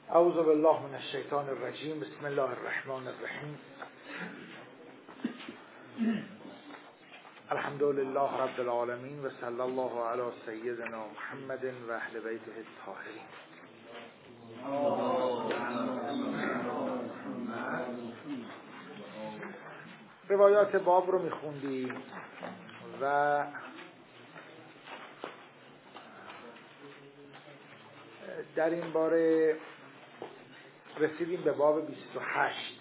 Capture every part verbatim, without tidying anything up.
اعوذ بالله من الشیطان الرجیم. بسم الله الرحمن الرحیم. الحمد لله رب العالمین و صلی الله علی سیدنا محمد و اهل بیته الطاهرین. روایات باب رو میخوندیم و در این باره رسیدیم به باب بیست و هشت.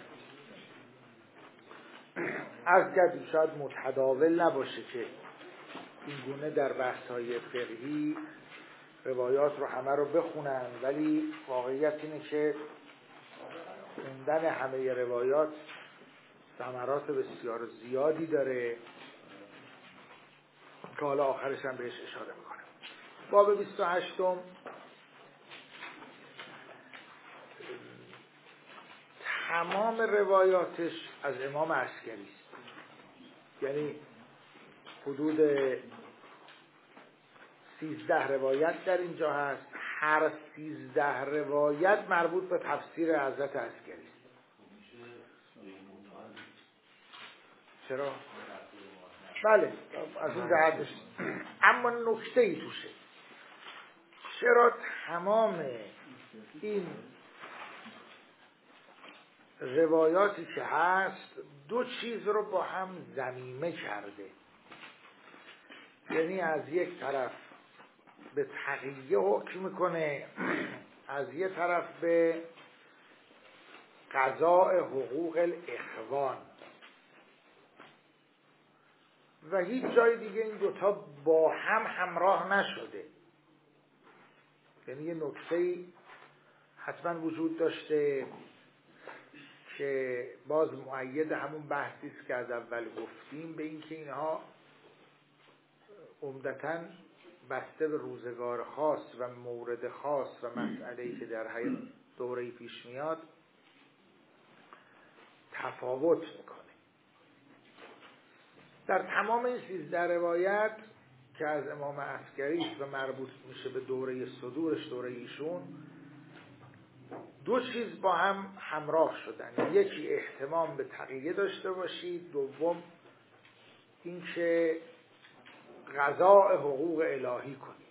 عرض کردیم شاید متداول نباشه که این گونه در بحث‌های فقهی روایات رو همه رو بخونن، ولی واقعیت اینه که خوندن همه روایات ثمرات بسیار زیادی داره که حالا آخرش هم بهش اشاره میکنم. باب بیست و هشتم تمام روایاتش از امام عسکری است، یعنی حدود سیزده روایت در اینجا هست. هر سیزده روایت مربوط به تفسیر حضرت عسکری است. چرا؟ بله از این جهتش، اما نکته ای توشه. چرا تمام این روایاتی که هست دو چیز رو با هم ضمیمه کرده، یعنی از یک طرف به تقیه حکم میکنه، از یک طرف به قضاء حقوق الاخوان، و هیچ جای دیگه این دوتا با هم همراه نشده. یعنی یه نکته‌ای حتما وجود داشته که باز مؤید همون بحثی است که از اول گفتیم، به این که اینها عمدتاً بسته به روزگار خاص و مورد خاص و مسئله‌ای که در هر دوره‌ای پیش میاد تفاوت میکنه. در تمام این سیزده روایت که از امام عسکری است و مربوط میشه به دوره صدورش، دوره ایشون، دو چیز با هم همراه شدن. یکی اهتمام به تقیه داشته باشید، دوم این که قضاء حقوق الهی کنید.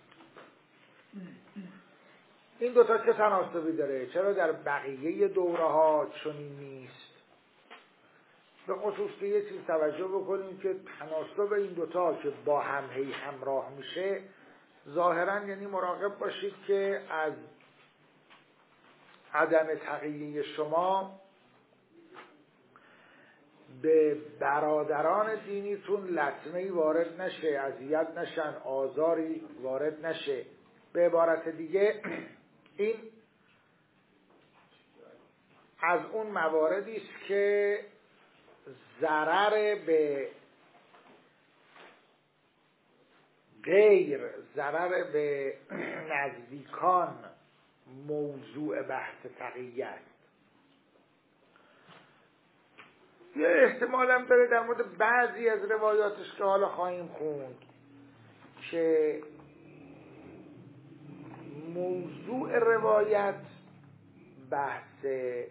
این دوتا چه تناسبی داره؟ چرا در بقیه دوره ها چنین نیست؟ به خصوص که یه چیز توجه بکنیم که تناسب این دوتا که با هم هی همراه میشه ظاهرا یعنی مراقب باشید که از عدم تقیه شما به برادران دینیتون لطمه‌ای وارد نشه، اذیت نشن، آزاری وارد نشه. به عبارت دیگه این از اون مواردی است که ضرر به غیر، ضرر به نزدیکان موضوع بحث تقیه است. یه احتمال هم داره در مورد بعضی از روایاتش که حالا خواهیم خوند که موضوع روایت بحث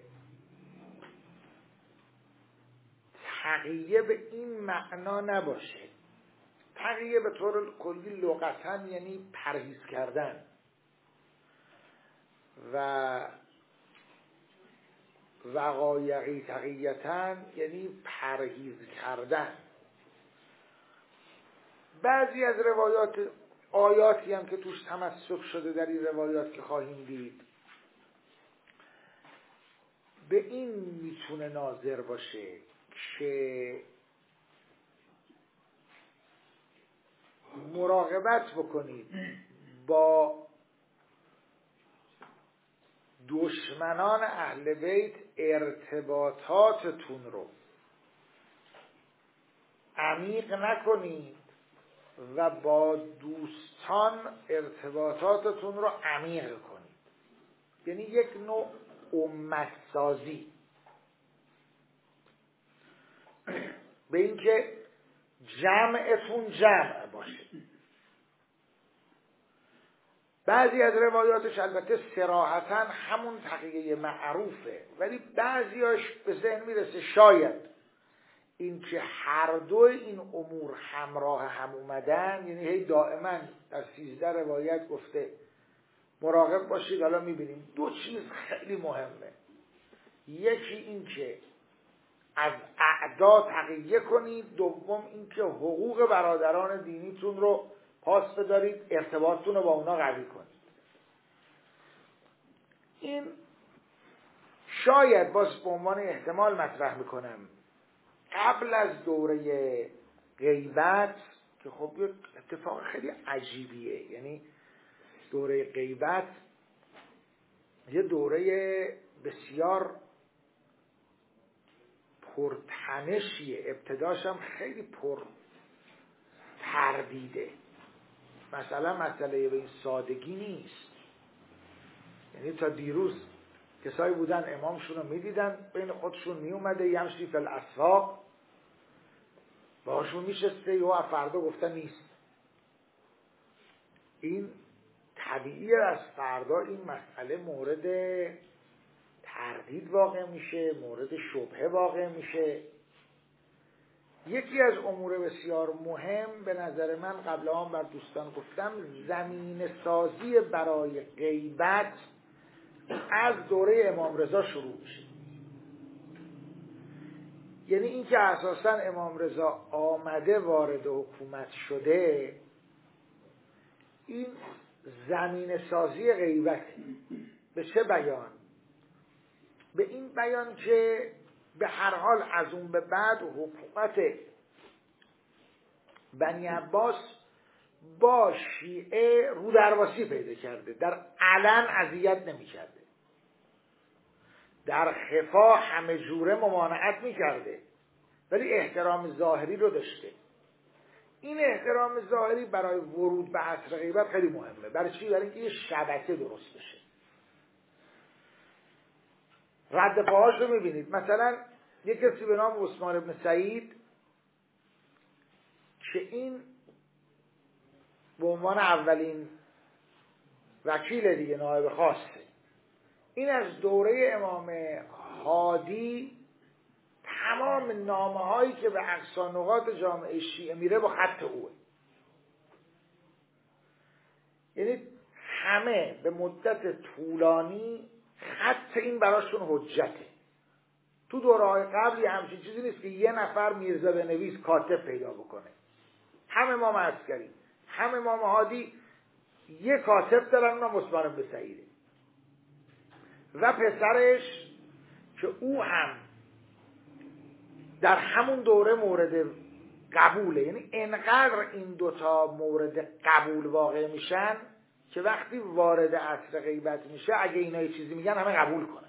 تقیه به این معنا نباشه. تقیه به طور کلی لغتاً یعنی پرهیز کردن و وقایعی تقیتاً یعنی پرهیز کردن. بعضی از روایات، آیاتی هم که توش تمسک شده در این روایات که خواهیم دید، به این میتونه ناظر باشه که مراقبت بکنید با دشمنان اهل بیت، ارتباطاتتون رو عمیق نکنید و با دوستان ارتباطاتتون رو عمیق کنید. یعنی یک نوع امت‌سازی، به این که جمعتون جمع باشه. بعضی از روایاتش البته صراحتاً همون تقیه معروفه، ولی بعضیاش به ذهن میرسه شاید این که هر دو این امور همراه هم اومدن، یعنی هی دائما در سیزده روایت گفته مراقب باشید. حالا میبینیم دو چیز خیلی مهمه، یکی این که از اعدا تقیه کنید، دوم این که حقوق برادران دینیتون رو پاس بدارید، ارتباطتون رو با اونا قوی کنید. این شاید باز به عنوان احتمال مطرح میکنم قبل از دوره غیبت، که خب یک اتفاق خیلی عجیبیه، یعنی دوره غیبت یه دوره بسیار پرتنشیه، ابتداش هم خیلی پر تردیده. مثلا مسئله به این سادگی نیست، یعنی تا دیروز کسایی بودن امامشون رو میدیدن بین خودشون میومده یمشی فی الاسواق باشون میشسته، یا فردا گفتن نیست. این طبیعیه، از فردا این مسئله مورد تردید واقع میشه، مورد شبهه واقع میشه. یکی از امور بسیار مهم به نظر من قبل آن بر دوستان گفتم، زمین سازی برای غیبت از دوره امام رضا شروع میشه. یعنی این که اساساً امام رضا آمده وارد حکومت شده، این زمین سازی غیبت به چه بیان؟ به این بیان که به هر حال از اون به بعد حکومت بنی عباس با شیعه رو درواسی پیدا کرده، در علن اذیت نمی کرده، در خفا همه جوره ممانعت می کرده، ولی احترام ظاهری رو داشته. این احترام ظاهری برای ورود به عصر غیبت خیلی مهمه. برای چی؟ برای اینکه یه شبکه درست بشه. رد پاهاش رو میبینید. مثلا یک کسی به نام عثمان بن سعید که این به عنوان اولین وکیل دیگه نایب خاصه، این از دوره امام هادی تمام نامه هایی که به اقصی نقاط جامعه شیعه میره با خط اوه، یعنی همه به مدت طولانی خط این براشون حجته. تو دوره‌های قبلی همچین چیزی نیست که یه نفر میرزا بنویس کاتب پیدا بکنه. هم امام عسکری هم امام هادی یه کاتب دارن، اونم عثمان بن سعیده و پسرش که او هم در همون دوره مورد قبوله. یعنی انقدر این دوتا مورد قبول واقع میشن که وقتی وارد عصر غیبت میشه اگه اینا یه چیزی میگن همه قبول کنن.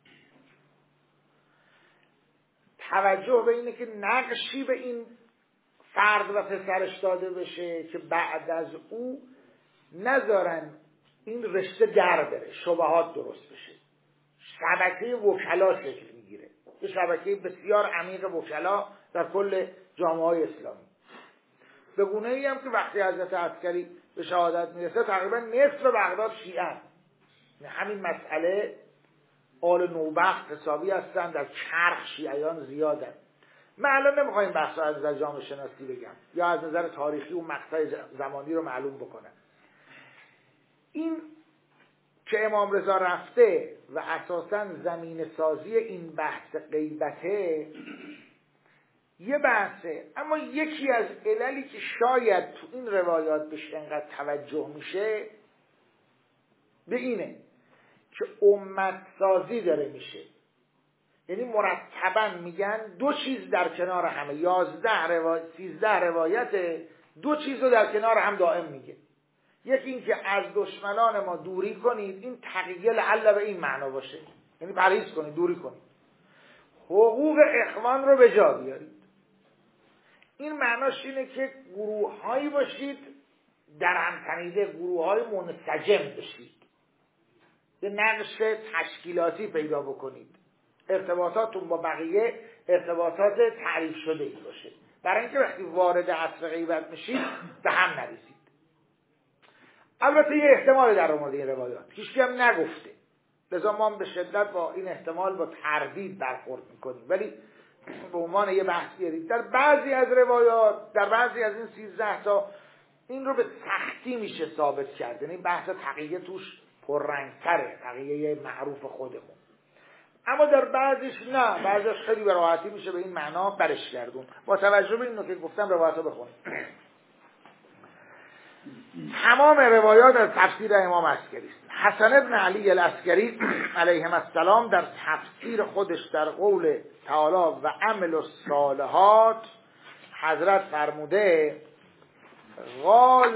توجه به اینه که نقشی به این فرد و پسرش داده بشه که بعد از او نذارن این رشته در بره، شبهات درست بشه، شبکه وکلا شکل میگیره، یه شبکه بسیار عمیق وکلا در کل جامعه های اسلامی. به گونه ای هم که وقتی حضرت عسکری به شهادت میرسه تقریبا نصف بغداد شیعه، همین مسئله آل نوبخت حسابی هستن، در چرخ شیعیان زیادن. من الان نمیخوایم بحث از نظر جامعه شناسی بگم یا از نظر تاریخی و مقطع زمانی رو معلوم بکنم. این که امام رضا رفته و اساساً زمین سازی این بحث غیبته یه بحثه، اما یکی از عللی که شاید تو این روایات بهش انقدر توجه میشه به اینه که امت سازی داره میشه. یعنی مرتباً میگن دو چیز در کنار همه، یازده روایت سیزده روایت دو چیز رو در کنار هم دائم میگه. یکی این که از دشمنان ما دوری کنید، این تقیه لعل به این معنا باشه، یعنی پرهیز کنید، دوری کنید. حقوق اخوان رو به جا بیارید، این معناش اینه که گروه هایی باشید در هم تنیده، گروه های منسجم بشید، یه نقش تشکیلاتی پیدا بکنید، ارتباطاتون با بقیه ارتباطات تعریف شده ای باشه، برای اینکه وقتی وارد عصر غیبت میشید به هم نریزید. البته یه احتمال در مورد این روایات هیچ هم نگفته، لذا ما به شدت با این احتمال با تردید برخورد میکنیم، ولی به عنوان یه بحث بیارید. در بعضی از روایات، در بعضی از این سیزده تا این رو به سختی میشه ثابت کرد، یعنی بحث تقیه توش پررنگتره، تقیه معروف خودمون. اما در بعضیش نه، بعضیش خیلی به راحتی میشه به این معنا برش گردون. با توجه به این نکته که گفتم روایت رو بخونیم. تمام روایات از تفسیر امام عسکری است. حسن ابن علی العسکری علیهم السلام در تفسیر خودش در قول تعالی و عمل الصالحات حضرت فرموده قال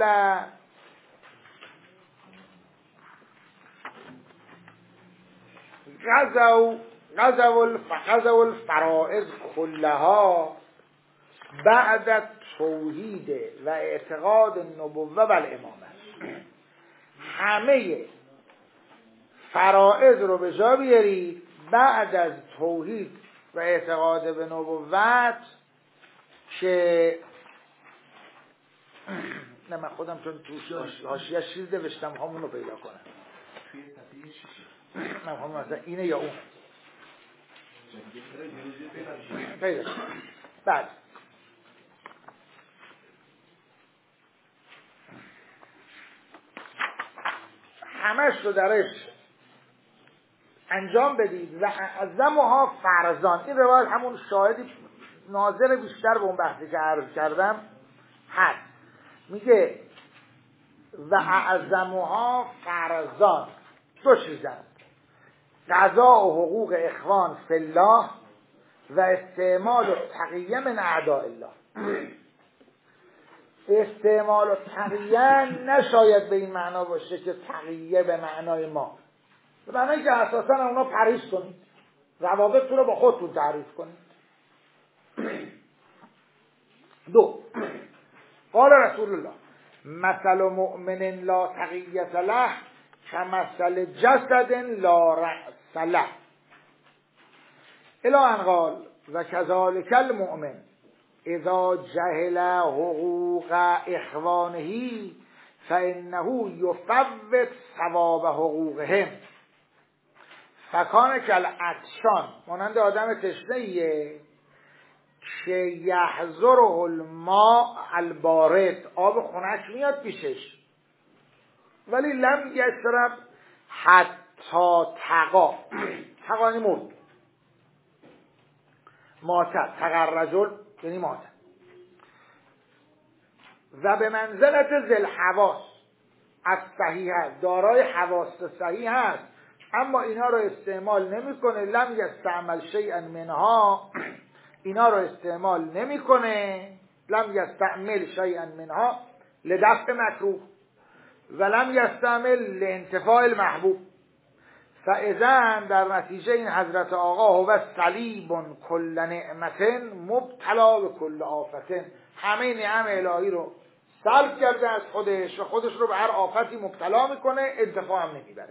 غزو غزو غزو الفرائض كلها بعد توحید و اعتقاد النبوه و الامامه. همه فرائض رو به جا بیارید بعد از توحید و اعتقاد به نبوت، که نه من خودم چون تو حاشیه چیز نوشتم همون رو پیدا کنم. من همون مثلا اینه یا اون پیدا کنم. بعد همش رو درش انجام بدید و اعظمها فرزان. این روایت همون شاهدی ناظر بیشتر به اون بحثی که عرض کردم هست. میگه و اعظمها فرزان دو چیزن: قضاء و حقوق اخوان فی الله و استعمال تقیه من اعداء الله. استعمال تقیه نشاید به این معنا باشه که تقیه به معنای ما، به معنایی که اساسا اونا پریش کنید، روابطتون رو با خودتون تعریف کنید. دو، قال رسول الله مثل مؤمن لا تقیة له کمثل جسد لا رأس له الی ان قال و کذالک المؤمن اذا جهل حقوق اخوانه فانه یفوت ثواب حقوقهم فکان کالعطشان، مانند آدم تشنه‌ایه که یحضره الماء البارد، آب خنک میاد پیشش ولی لم یشرب حتی تقا، تقانی مرد، ماتت، تقرجل یعنی ماتت. و به منزلت ذل حواس از صحیح هست، دارای حواس صحیح هست اما اینا رو استعمال نمیکنه، لم یستعمل شیئا منها، اینا رو استعمال نمیکنه، لم یستعمل شیئا منها لدفع مکروه و لم یستعمل لانتفاع المحبوب. فاذا در نتیجه این حضرت آقا هو صلیب کل نعمت مبتلا به کل آفت، همه نعم الهی رو سلب کرده از خودش و خودش رو به هر آفتی مبتلا میکنه، انتفاع هم نمیبره.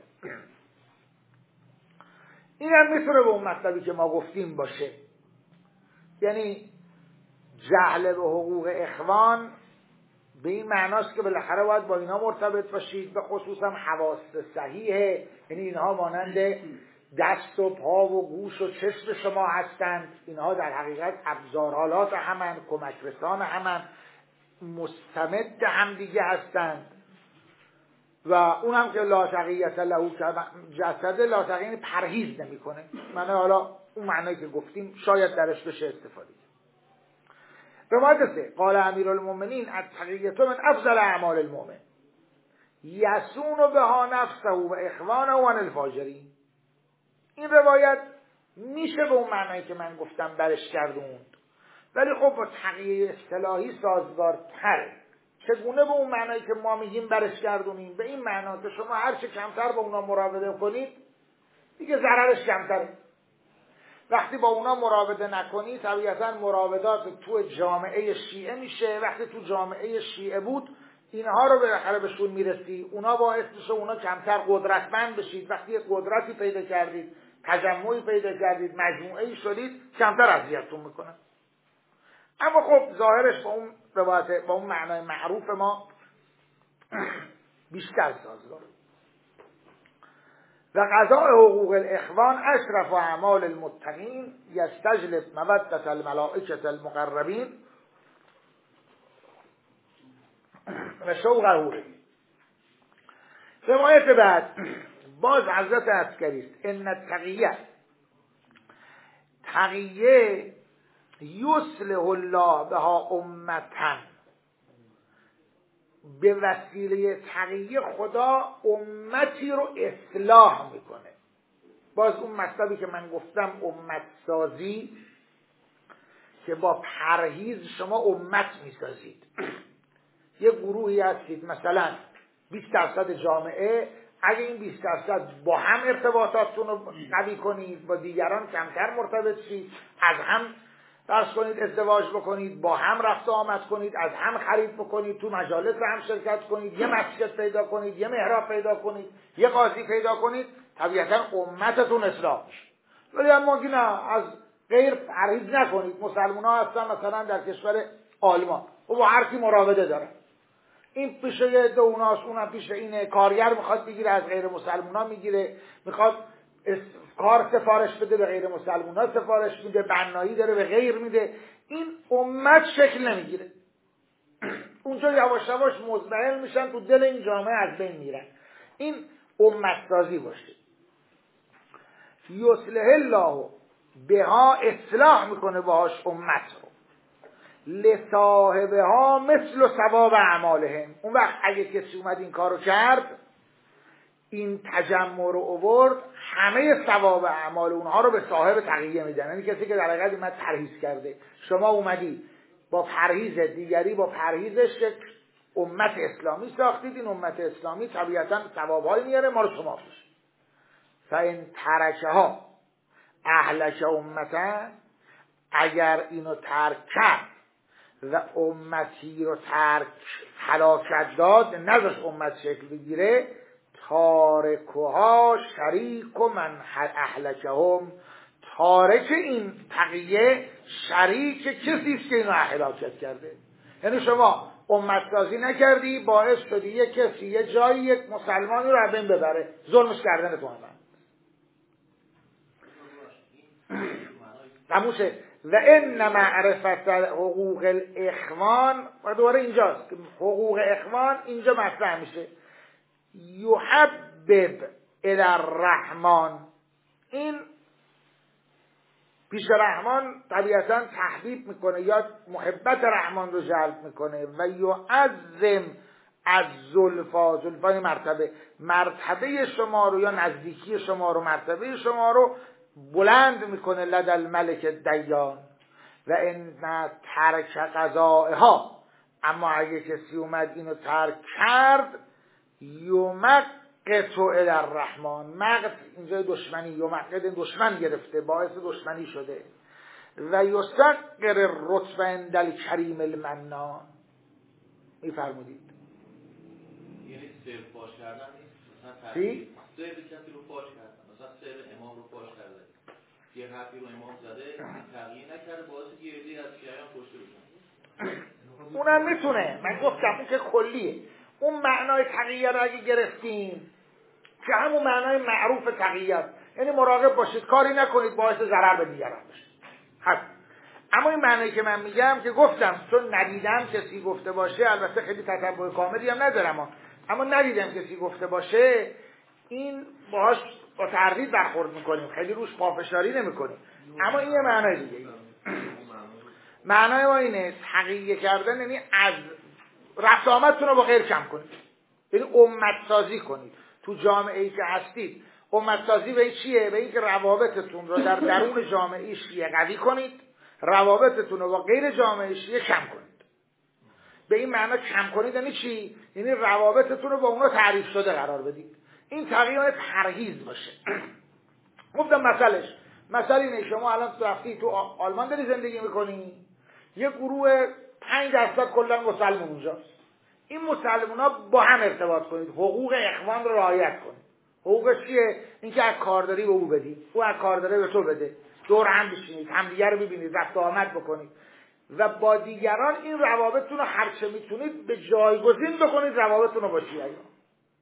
این هم میتونه به اون مطلبی که ما گفتیم باشه، یعنی جهل به حقوق اخوان به این معناست که بالاخره باید با اینا مرتبط باشید، به خصوص هم حواس صحیحه، یعنی اینها مانند دست و پا و گوش و چشم شما هستند، اینها در حقیقت ابزارالات همن، کمک رسان همن، مستمد هم دیگه هستند. و اون هم که لا تقیة له جسد، لا تقیة پرهیز نمی کنه، معنی حالا اون معنی که گفتیم شاید درش بشه استفاده. روایت سه، قال امیر المؤمنین التقیة من افضل اعمال المؤمن یسون بها نفسه و اخوانه و عن الفاجرین. این روایت میشه به اون معنی که من گفتم برش گردوند، ولی خب با تقیه اصطلاحی سازگارتره. چگونه به اون معنی که ما میگیم برش گردونیم؟ به این معنا که شما هر چه کمتر با اونا مراوده کنید دیگه ضررش کمتره. وقتی با اونا مراوده نکنی طبیعتا مراودات تو جامعه شیعه میشه، وقتی تو جامعه شیعه بود اینها رو بالاخره بهشون میرسی، اونا باعث میشه اونا کمتر قدرتمند بشید. وقتی قدرتی پیدا کردید، تجمعی پیدا کردید، مجموعه‌ای شدید، کمتر اذیتتون میکنن. اما خب ظاهرش با اون روایت، با اون معنای معروف ما بیشتر سازگار. و قضاء حقوق الاخوان اشرف و اعمال المتقین یستجلب مودت الملائکة المقربین و شوق حقوقی. روایت بعد باز حضرت عسکری است. ان التقیه تقیه یصلح الله بها امتا، به وسیله تقیه خدا امتی رو اصلاح میکنه. باز اون مطلبی که من گفتم امت سازی، که با پرهیز شما امت میسازید. یه گروهی هستید مثلا بیست درصد جامعه، اگه این بیست درصد با هم ارتباطاتتون رو قوی کنید، با دیگران کمتر مرتبط شید، از هم درس کنید، ازدواج بکنید، با هم رفت و آمد کنید، از هم خرید بکنید، تو مجالس هم شرکت کنید، یه مسجد پیدا کنید، یه محراب پیدا کنید، یه قاضی پیدا کنید، طبیعتا امتتون اصلاح میشه. ولی اما که نه، از غیر پرهیز نکنید. مسلمان ها هستن مثلا در کشور آلمان و با هر کی مراوده دارن، این پیشه یه دو اوناست، اونم پیشه اینه، کارگر میخواد بگیره از غیر مسلمان ها میگیره، میخواد کار سفارش بده به غیر مسلمان ها سفارش میده، بنایی داره به غیر میده. این امت شکل نمیگیره. اونجا یواش یواش مزمحل میشن، تو دل این جامعه از بین میرن. این امت سازی باشه. یصلح الله بها، اصلاح میکنه باهاش امت رو. لصاحبها مثل ثواب اعمالهم. اون وقت اگه کسی اومد این کارو کرد، این تجمع رو آورد، همه ثواب اعمال اونها رو به صاحب تقیه میدن. یعنی کسی که در حقیقت اومد پرهیز کرده، شما اومدی با پرهیز، دیگری با پرهیزش یک امت اسلامی ساختید. این امت اسلامی طبیعتا ثوابایی میاره، ما رو شما میشه. فان ترکها اهلک امتا، اگر اینو ترک کرد و امتی رو ترک هلاکت داد، نذاش امت شکل بگیره، تارکها شریک و من اهلکهم، تارک این تقیه شریک کسی است که اینو هلاکت کرده. یعنی شما امت سازی نکردی، باعث شدی یک کسی یه جایی یک مسلمانی رو از بین ببره، ظلمش کردن تو من نموشه. و ان معرفت حقوق الاخوان، و دوباره اینجاست که حقوق اخوان اینجا مطرح میشه. یحبب الی الرحمن، این پیش رحمان طبیعتا تحبیب میکنه یا محبت رحمان رو جلب میکنه. و یعظم از زلفا، زلفای مرتبه، مرتبه شما رو یا نزدیکی شما رو، مرتبه شما رو بلند میکنه. لدى الملک دیان. و ان ترک قضائها، اما اگه کسی اومد اینو ترک کرد، یمقت الی الرحمن، مقت اینجا دشمنی، یمقت دشمن گرفته، باعث دشمنی شده. و یصغر الرتبه عند الکریم المنان، میفرمودید یعنی سر فاش کردن نیست، مثلا چی؟ سر کسی رو فاش کردن، مثلا سر امام رو فاش کرده، یه حرفی رو امام زده، تغییر نکرده، باعث یه عده‌ای از شیعیان کشته بشن. اونم میتونه، من گفتم اون که کلیه. اون معنای تقیه رو اگه گرفتیم که همون معنای معروف تقیه است، یعنی مراقب باشید کاری نکنید باعث ضرر به دیگران بشه. هست. اما این معنی که من میگم که گفتم چون ندیدم کسی گفته باشه، البته خیلی تتبع کاملی هم ندارم، اما ندیدم کسی گفته باشه، این باهاش با تردید برخورد میکنیم، خیلی روش پافشاری نمیکنیم. اما این یه معنای دیگه. معنای ما اینه تقیه کردن، یعنی از رفت آمدتون رو با غیر کم کنید، یعنی امت سازی کنید. تو جامعه ای که هستید امت سازی به چیه؟ به این که روابطتون رو در درون جامعه شیعه قوی کنید، روابطتون رو با غیر جامعه شیعه کم کنید. به این معنی کم کنید یعنی چی؟ یعنی روابطتون رو با اونا تعریف شده قرار بدید. این تغییر پرهیز باشه. گفتم مثلش مثل اینه، شما الان رفتی تو آلمان داری زندگی میکنی، یه گروه پنج درصد کلا مسلمان اونجاست. این مسلمان ها با هم ارتباط کنید، حقوق اخوان رو رعایت کنید. حقوق چیه؟ اینکه از کارداری به او بدید، او از کارداری به تو بده، دور هم بشینید، همدیگه رو ببینید، رفت و آمد بکنید و با دیگران این روابطتون رو هر چه میتونید به جایگزین بکنید روابطتون رو با شیعیان.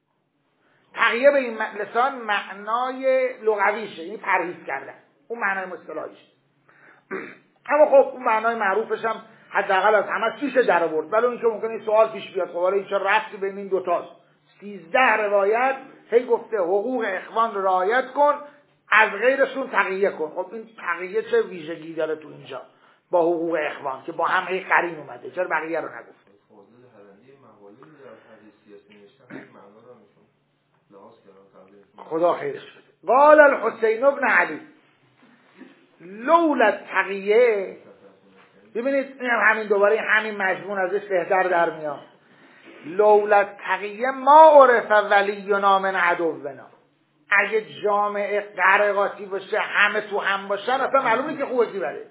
تقیه به این لسان معنای لغویشه، این پرهیز کردن، اون معنای مصطلحیشه. اما خب اون معنای معروفش هم حداقل از همه میشه در آورد. ولی اینکه ممکنه سوال پیش بیاد خب حالا این چه ربطی بین این دو تاست؟ سیزده روایت هی گفته حقوق اخوان رو رعایت کن، از غیرشون تقیه کن. خب این تقیه چه ویژگی داره تو اینجا با حقوق اخوان که با هم هی قرین اومده؟ چرا بقیه رو نگفته؟ خدا خیرش بده. قال الحسین ابن علی لولا التقیه. ببینید این همین دوباره همین مضمون ازش بهتر در میاد. لولا التقیه ما عرف ولینا من عدونا. اگه جامعه قرقاتی باشه همه تو هم باشن اصلا معلومه که خوبه کی بره.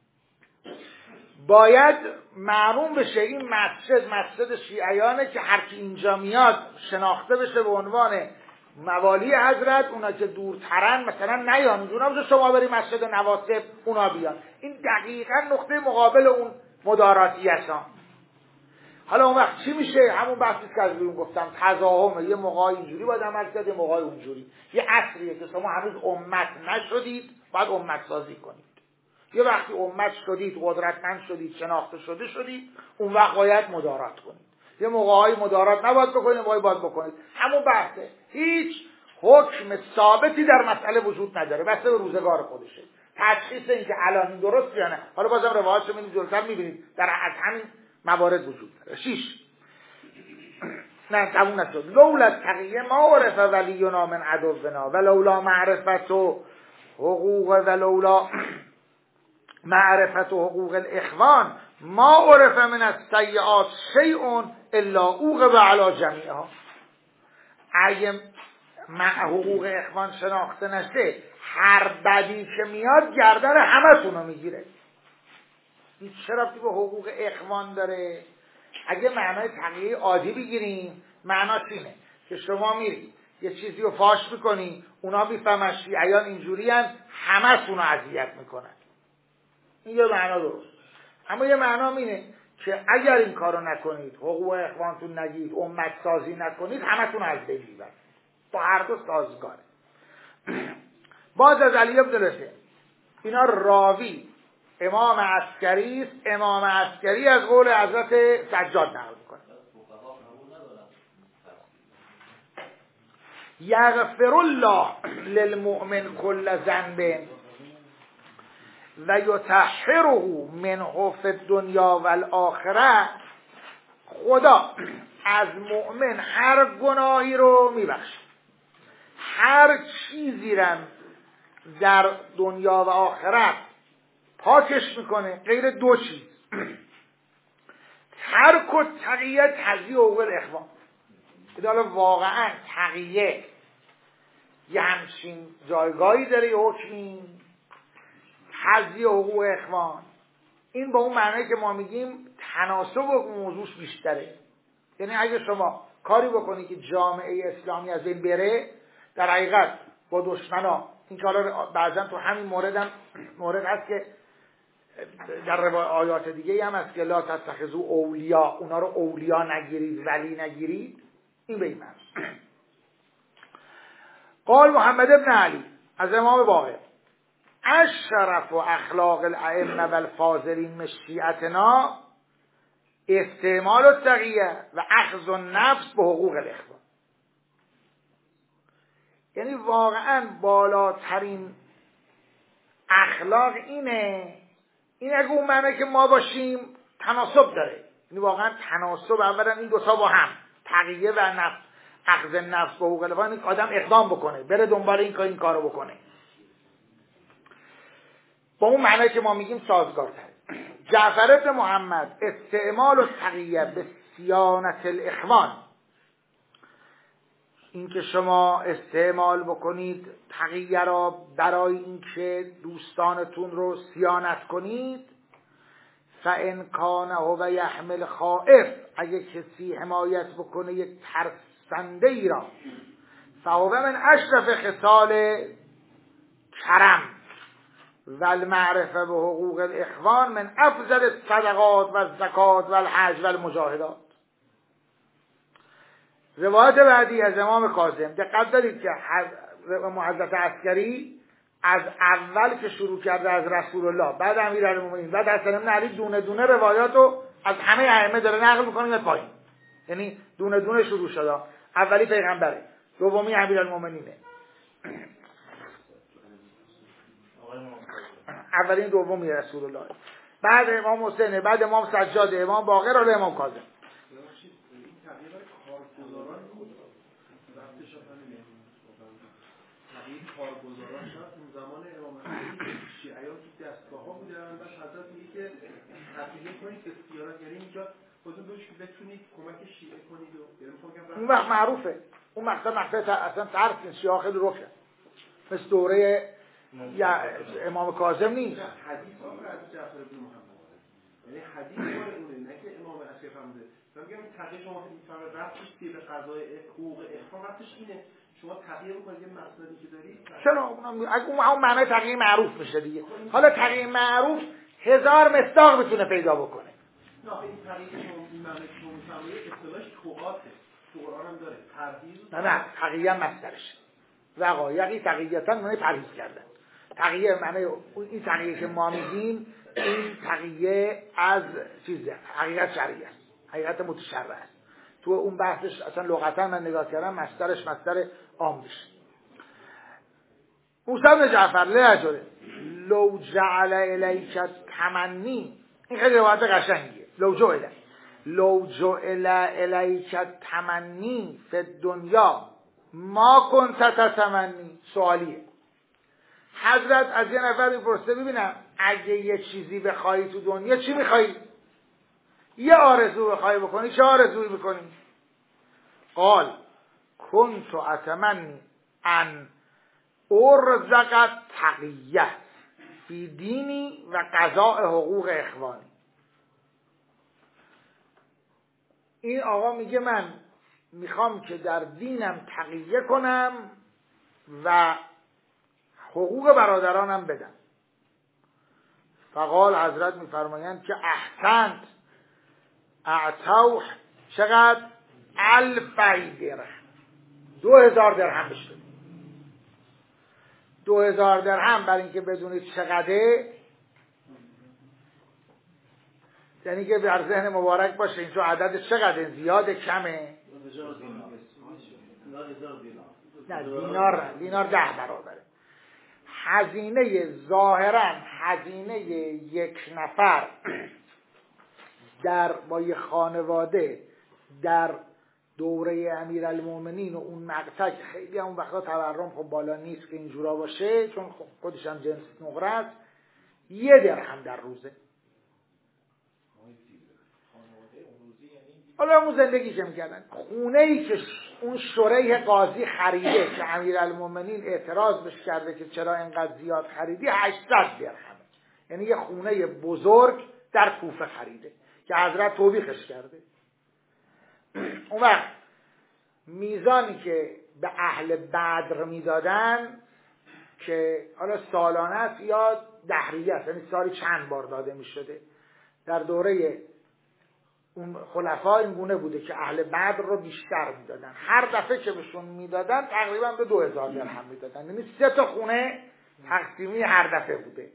باید معلوم بشه این مسجد مسجد شیعیانه که هر کی اینجا میاد شناخته بشه به عنوان موالی حضرت، اونا که دورترن مثلا نیان اونجا بشه شما بری مسجد نواسب اونا بیان. این دقیقا نقطه مقابل اون مداراتی هستن. حالا اون وقت چی میشه؟ همون بحثی که از بیرون گفتم، تضاهمه. یه موقعی اینجوری باید عمل کرد، یه موقعی اونجوری. یه عصریه که شما هنوز امت نشدید، باید امت سازی کنید. یه وقتی امت شدید، قدرتمند شدید، شناخته شده شدید، اون وقت باید مدارات کنید. یه موقعی مدارات نباید بکنید، موقعی باید بکنید. همون بحثه. هیچ حکم ثابتی در مسئله وجود نداره، بس به روزگار خودشه. تشخیص این که الان این درست یا نه، حالا بازم روایتشو میبینید جلوتر میبینید در از همین موارد وجود داره. شیش نه تموم نشد. لولا التقیه ما عرف ولینا من عدونا ولولا معرفت و حقوق ولولا معرفت و حقوق الاخوان ما عرف من السیئات شیء الا اوقب علی جمیعها. اگه حقوق اخوان شناخته نشه هر بدی که میاد گردن همه رو میگیره. این چه ربطی به حقوق اخوان داره؟ اگه معنای تقیه عادی بگیریم معناش اینه که شما میری یه چیزی رو فاش میکنی، اونا میفهمن شیعیان اینجوری هن، همه سونو اذیت میکنن. این یه معنا درست. اما یه معنا اینه که اگر این کارو نکنید، حقوق اخوانتون نگید، امت سازی نکنید، همتون از بین میبرید. با هر دو سازگاره. باز از علی بن الحسین اینا راوی امام عسکری است. امام عسکری از قول حضرت سجاد نقل میکنه. یغفر الله للمؤمن کل ذنب و یطهره منه فی الدنیا والآخره. خدا از مؤمن هر گناهی رو میبخشه، هر چیزی رو در دنیا و آخرت پاکش میکنه غیر دو چیز: ترک و تقیه تضییع حقوق الاخوان. حالا واقعا تقیه یه همچین جایگاهی داره، حکمی تضییع حقوق اخوان. این با اون معنی که ما میگیم تناسب موضوعش بیشتره. یعنی اگه شما کاری بکنی که جامعه اسلامی از این بره، در حقیقت با دشمنا، این کارا بعضا تو همین مورد هم مورد هست که در آیات دیگه هم هست که لا تتخذوا اولیا، اونا رو اولیا نگیرید، ولی نگیرید. این به این معنی. قال محمد ابن علی از امام باقر: اشرف و اخلاق الائمه و الفاضلین من شیعتنا استعمال التقیه و اخذ النفس به حقوق الاخوان. یعنی واقعا بالاترین اخلاق اینه. این اگه اون معنی که ما باشیم تناسب داره. یعنی واقعا تناسب اولا این دو تا با هم، تقیه و نفس، اخذ نفس به حقوق الاخوان، این آدم اقدام بکنه، بره دنبال این کار این کارو بکنه، با اون معنی که ما میگیم سازگارتره. جعفر ابن محمد: استعمال التقیه به صیانت الاخوان. این که شما استعمال بکنید تقیه را برای اینکه دوستانتون رو صیانت کنید. فان کان هو یحمل خائف، اگه کسی حمایت بکنه یک ترسنده ای را، فهو من اشرف خصال کرم و المعرفه به حقوق الاخوان من افضل الصدقات و الزکات و الحج و المجاهدات. روایت بعدی از امام کاظم، دقت دارید که حضرت عسکری از اول که شروع کرده از رسول الله، بعد امیرالمومنین، بعد حسن بن علی، دونه دونه روایاتو از همه ائمه داره نقل میکنه میاد پایین. یعنی دونه دونه شروع شده. اولی پیغمبره، دومی امیرالمومنینه، اولین دومی رسول الله، بعد امام حسین، بعد امام سجاد، امام باقر و امام کاظم. کارگزاران شد اون زمان امام علی شیعیان تو دستگاه‌ها بودن و حضرت میگه که تبلیغ کنید اختیارات، یعنی اینجا خودتون دوش که بتونید کمک شیعه کنید و یعنی میگم اون وقت معروفه، اون مقصد مقصد اصلا طرف شیعه خیلی روشه، مثل دوره یا امام کاظم نیست. حدیث آقا از جعفر بن محمد، یعنی حدیث مال اونه، نه که امام علی فهمیده. من میگم تقیه شما که میفهمه رفتش به قضای حقوق اخوان رفتش اینه، شما تغییر بکنید یه مقصدی که دارید. چرا اون اون معنی تغییر معروف میشه دیگه. حالا تغییر معروف هزار مصداق میتونه پیدا بکنه. نه این تغییر شما این معنی که شما میفهمید اصطلاحش توقاته، تو قرآن هم داره تغییر. نه نه تغییر مصدرش وقایعی تغییرتن معنی پرهیز کردن. تغییر معنی این تغییر که ما میگیم این تغییر از چیزه، حقیقت شرعی است، حقیقت متشرع است. تو اون بحثش اصلا لغتا من نگاه کردم مصدرش مصدر عام میشه. موسی بن جعفر لهجره لو جعل الیک تمنی، این خیلی روایت قشنگیه. لو جعل لو جعل الیک تمنی فی الدنیا ما کنت تتمنی. سوالیه. حضرت از یه نفر میپرسه ببینم اگه یه چیزی بخوای تو دنیا چی میخوای؟ یه آرزو بخوای بکنی چه آرزویی بکنی؟ قال کنت اتمنی ان ارزق تقیه فی دینی و قضاء حقوق اخوانی. این آقا میگه من میخوام که در دینم تقیه کنم و حقوق برادرانم بدم. فقال حضرت میفرمایند که احسنت اعطوه چقدر؟ الف درهم، دو هزار درهم بشه. دو هزار درهم برای اینکه بدونید چقدره، یعنی که در ذهن مبارک باشه اینجا عدد چقدره، زیاده کمه؟ نه دینار، دینار ده برابره. هزینه ظاهرا هزینه یک نفر در با یه خانواده در دوره امیرالمومنین و اون مقطع خیلی اون وقتا تورم خب بالا نیست که اینجورا باشه، چون خودش هم جنس نقره است، یه درهم در روزه. حالا اون زندگی که میکردن خونه ای که اون شریح قاضی خریده که امیرالمومنین اعتراض بش کرده که چرا اینقدر زیاد خریدی، هشتصد درهمه. یعنی یه خونه بزرگ در کوفه خریده که حضرت توبیخش کرده. اون وقت میزانی که به اهل بدر میدادن که حالا سالانه است یا دهریه است، یعنی سالی چند بار داده میشده، در دوره اون خلفا این گونه بوده که اهل بدر رو بیشتر میدادن. هر دفعه که بهشون میدادن تقریبا به دو هزار درهم میدادن، یعنی سه تا خونه تقسیمی هر دفعه بوده.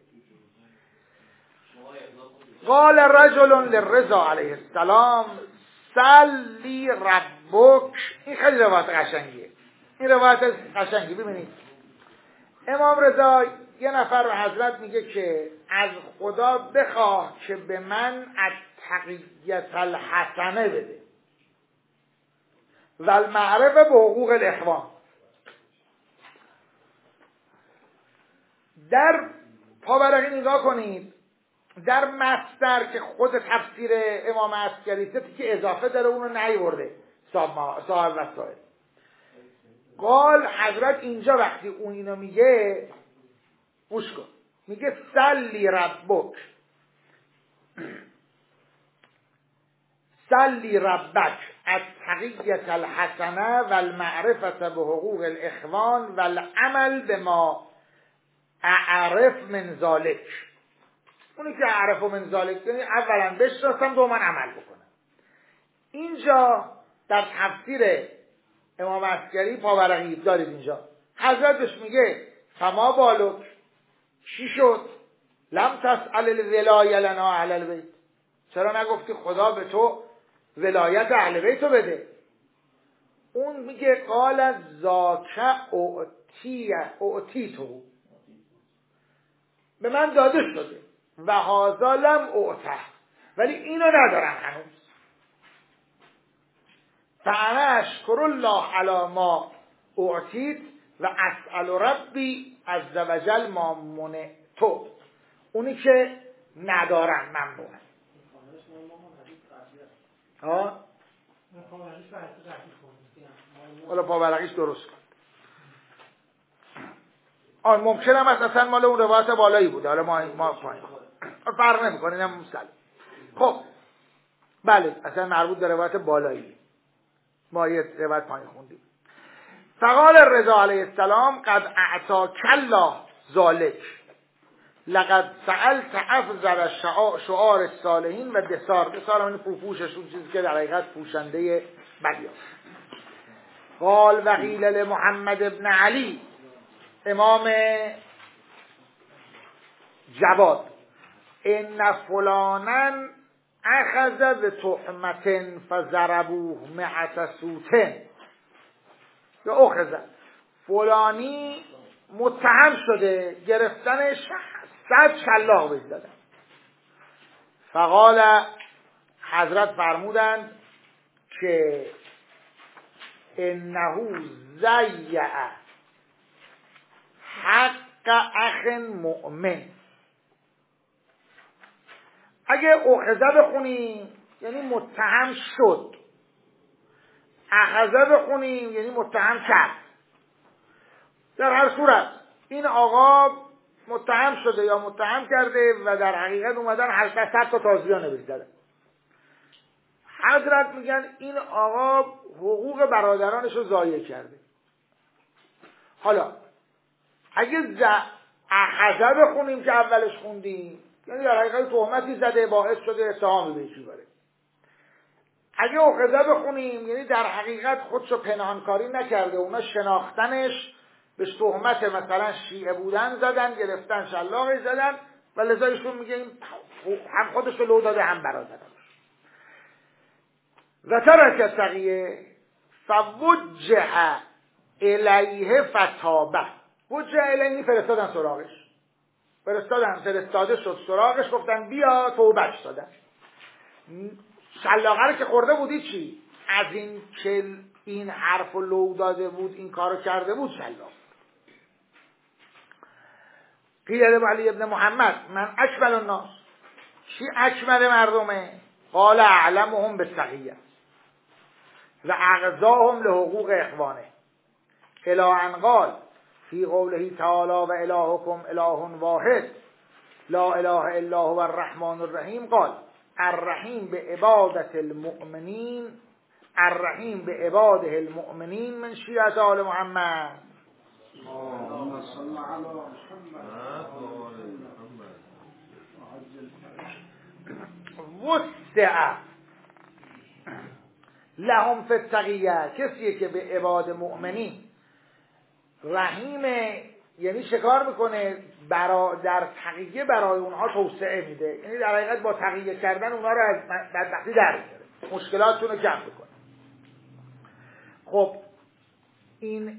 قال رجل للرضا علیه السلام سلی ربک. این خیلی روایت قشنگیه، این روایت قشنگی. ببینید امام رضا یه نفر به حضرت میگه که از خدا بخواه که به من التقیة الحسنه بده و المعرفه به حقوق الاخوان. در پاورقی نگاه کنید، در مصدر که خود تفسیر امام عسکری ستی که اضافه داره اونو نیورده صاحب وسائل. قال حضرت اینجا وقتی اون اینو میگه گوش کن، میگه سلی ربک سلی ربک التقیة الحسنه و المعرفه به حقوق الاخوان و العمل به ما اعرف من ذالک. اونی که اعرف من ذالک یعنی اولا بشناسم دوما عمل بکنم. اینجا در تفسیر امام عسکری پاورقی دارید اینجا. حضرت بهش میگه فما بالک، چی شد؟ لم تسأل الولایه لنا اهل البیت، چرا نگفتی خدا به تو ولایت اهل بیت رو بده؟ اون میگه قال ذاک اعطی اعطیتو، به من داده شده و هذا لم اعطه، ولی اینو ندارم هنوز. فانا اشکر الله علی ما اعطیت و اسأل ربی عز وجل ما منعتو، اونی که ندارم ممنونم. ها؟ حالا پاورقیش درست کن. آن ممکن هم اصلا مال اون روایت بالایی بوده، حالا ما ما پایین فرق نمی‌کنه، اینم مسلم. خب بله اصلا مربوط به روایت بالایی، ما یه روایت پایین خوندیم. فقال رضا علیه السلام قد اعطاک الله ذالک لقد سألت افضل شعار الصالحین و دسار. دسار همین پوششون، چیزی که در حقیقت پوشنده بدیان. قال وقیل لمحمد ابن علی، امام جواد، ان فلانا اخذ بتهمة فضربوه مئة سوط، یا اخذ فلانی متهم شده، گرفتنش صد شلاق بهش دادن. فقال، حضرت فرمودند که انه ضیع حق اخ مؤمن. اگه اخذه بخونیم یعنی متهم شد، اخذه بخونیم یعنی متهم کرد. در هر صورت این آقا متهم شده یا متهم کرده و در حقیقت اومدن هشتصد تا تازیانه بهش دادن. حضرت میگن این آقا حقوق برادرانش رو ضایع کرده. حالا اگه اخذه بخونیم که اولش خوندیم یعنی در حقیقت تهمتی زده باعث شده اتهامی بهش ببره. اگه اخذه بخونیم یعنی در حقیقت خودشو پنهانکاری نکرده، اونا شناختنش، به تهمت مثلا شیعه بودن زدن، گرفتن شلاقی زدن و لذا ایشون میگه این هم خودش رو لو داده هم برادرش. و ترک تقیه فوجه الیه فتابه، وجه الیه فرستادن سراغش، فرستادن فرستاده شد سراغش، گفتن بیا توبهش دادن. شلاقه رو که خورده بودی چی؟ از این که این حرف لو داده بود، این کارو کرده بود شلاق. قیل علی ابن محمد من اکمل الناس، چی اکمل مردمه؟ قال اعلمهم بالتقیه و اغضاهم لحقوق اخوانه الی ان قال فی قوله تعالی و الهکم اله واحد لا اله الا هو الرحمن الرحیم قال الرحیم به عبادت المؤمنین الرحیم به عباده المؤمنین من شیعت آل محمد. اللهم صل علی محمد. وسع لهم فی التقیه، کسیه که به عباد مؤمنین رحیمه، یعنی شکار میکنه برا در تقیه برای اونها توسعه میده، یعنی در حقیقت با تقیه کردن اونها رو از بدبختی در میاره، مشکلاتشون رو کم میکنه. خب این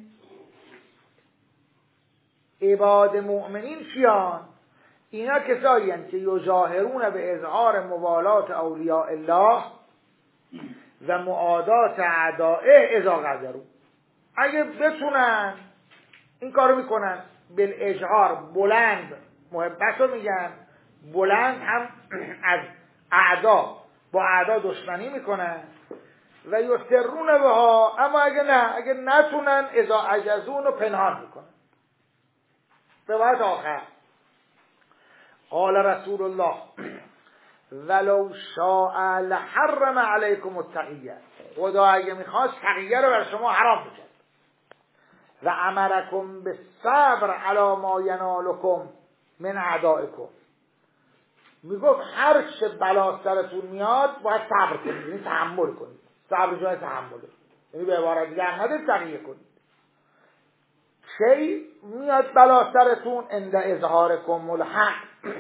عباد مؤمنین کیان؟ اینا کسایی هستند که یجاهرون به اظهار موالات اولیاء الله و معادات اعدائه اذا غدروا، اگه بتونن این کارو میکنن بالاجهار، بلند محبت رو میگن، بلند هم از اعدا با اعدا دشمنی میکنن و یسرون بها، اما اگه نه اگه نتونن اذا عجزون رو پنهان میکنن. روایت آخر قال رسول الله ولو شاء لحرم علیکم التقیه، خدا اگه میخواست تقیه رو بر شما حرام میکرد. و امرکم بالصبر علی ما ینالکم من اعدائکم، میگفت هر چه بلا سرتون میاد باید صبر کنید، یعنی تحمل کنید. صبر جای تحمله، یعنی به عبارت دیگه احمد تقیه کنید. شی میاد بلا سرتون عند اظهارکم الحق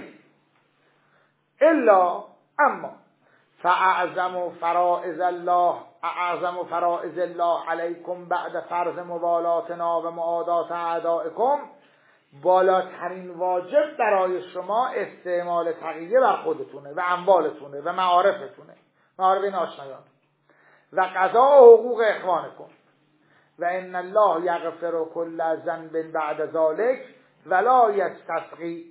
الا اما فاعظم فرائض الله اعظم فرائض الله علیکم بعد فرض موالاتنا و معادات اعدائکم، بالاترین واجب برای شما استعمال تقیه بر خودتونه و اموالتونه و معارفتونه، معارف این آشنایان، و قضاء حقوق اخوانکم و ان الله یغفر کل ذنب بعد ذلک ولا یستسقی